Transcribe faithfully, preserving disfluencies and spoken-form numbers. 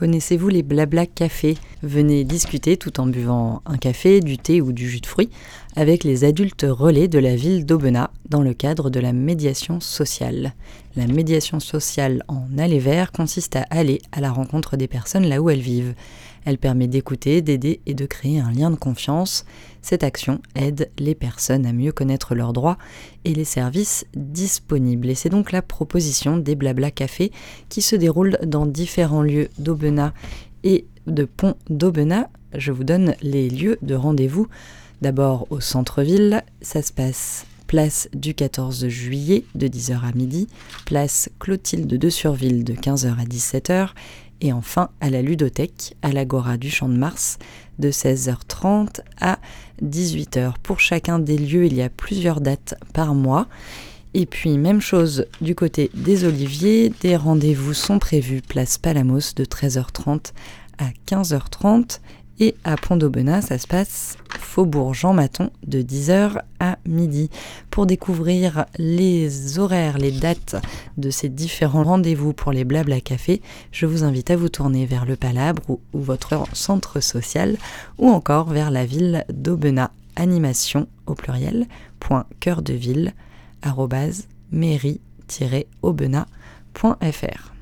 Connaissez-vous les blabla cafés ? Venez discuter tout en buvant un café, du thé ou du jus de fruits avec les adultes relais de la ville d'Aubenas dans le cadre de la médiation sociale. La médiation sociale en aller vert consiste à aller à la rencontre des personnes là où elles vivent. Elle permet d'écouter, d'aider et de créer un lien de confiance. Cette action aide les personnes à mieux connaître leurs droits et les services disponibles. Et c'est donc la proposition des Blabla Cafés qui se déroule dans différents lieux d'Aubenas et de Pont d'Aubenas. Je vous donne les lieux de rendez-vous. D'abord au centre-ville, ça se passe place du quatorze juillet de dix heures à midi, place Clotilde de Surville de quinze heures à dix-sept heures et enfin à la ludothèque, à l'Agora du Champ de Mars, de seize heures trente à dix-huit heures. Pour chacun des lieux, il y a plusieurs dates par mois. Et puis, même chose du côté des Oliviers, des rendez-vous sont prévus place Palamos de treize heures trente à quinze heures trente. Et à Pont d'Aubenas, ça se passe Faubourg Jean Maton de dix heures à midi. Pour découvrir les horaires, les dates de ces différents rendez-vous pour les Blabla Cafés, je vous invite à vous tourner vers le Palabre ou, ou votre centre social ou encore vers la ville d'Aubenas. Animation au pluriel, point cœur de ville, arrobase mairie tiret aubenas point f r.